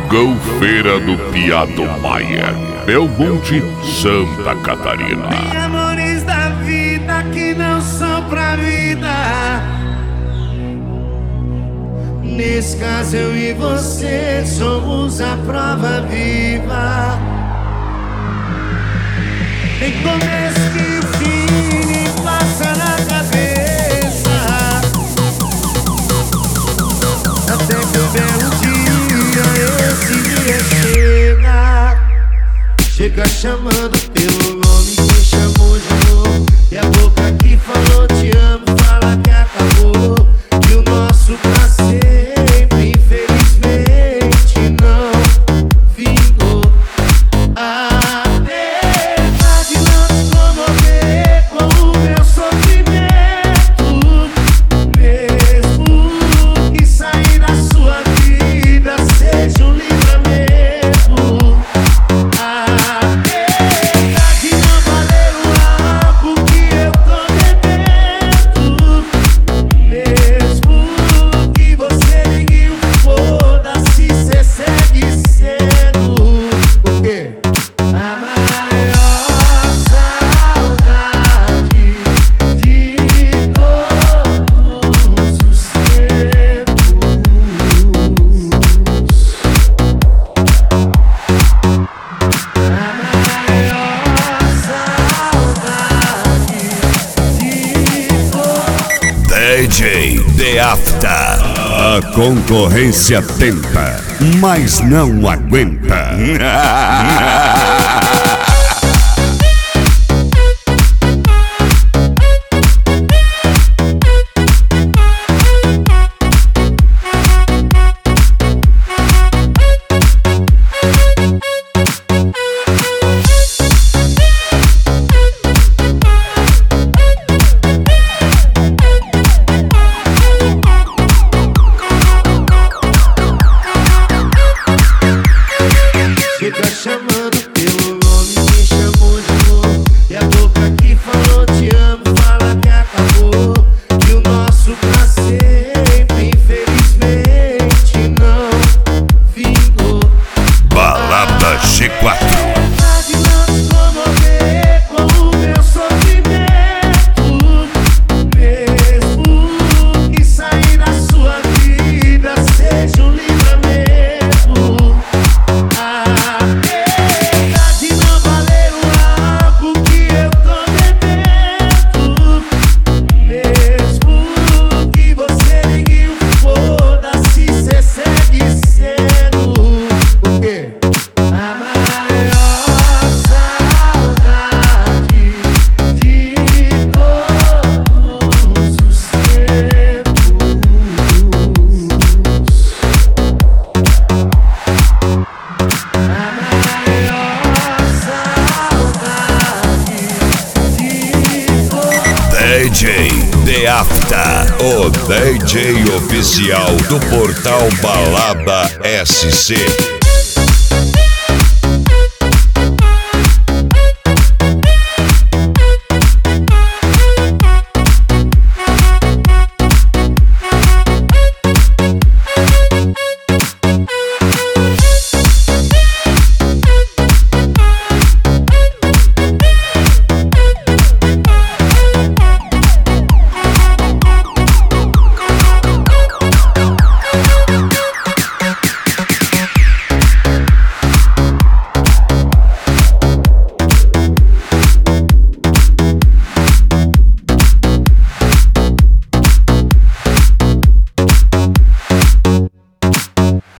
Golfeira do Piado Maia, Belmonte, Santa Catarina. Tem amores da vida que não são pra vida. Nesse caso eu e você somos a prova viva. Tem começo que o fim me passa na cabeça, até que um belo dia esse dia chega. Chega chamando pelo nome, me chamou de novo. E a boca que falou te amo fala que acabou, que o nosso pra sempre infelizmente não vingou. A verdade não se comover com o meu sofrimento, mesmo que sair da sua vida seja um livramento. A verdade não valer o álcool que eu tô bebendo, mesmo que você ligue o foda-se, cê segue sendo o quê? A maior saudade de todos os tempos. A maior saudade de todos. DJ The After. A concorrência tenta, mas não aguenta. Chega chamando pelo nome, me chamou de novo. E a boca que falou te amo fala que acabou, que o nosso pra sempre infelizmente não vingou. Balada G4. Verdade não se comover com o meu sofrimento, mesmo que sair da sua vida seja um livramento. A verdade não valer o álcool que eu tô bebendo, mesmo que você ligue o foda-se, cê segue sendo o quê? A maior saudade de todos os tempos. A maior saudade de todos. DJ The After, o DJ oficial do portal Balada SC.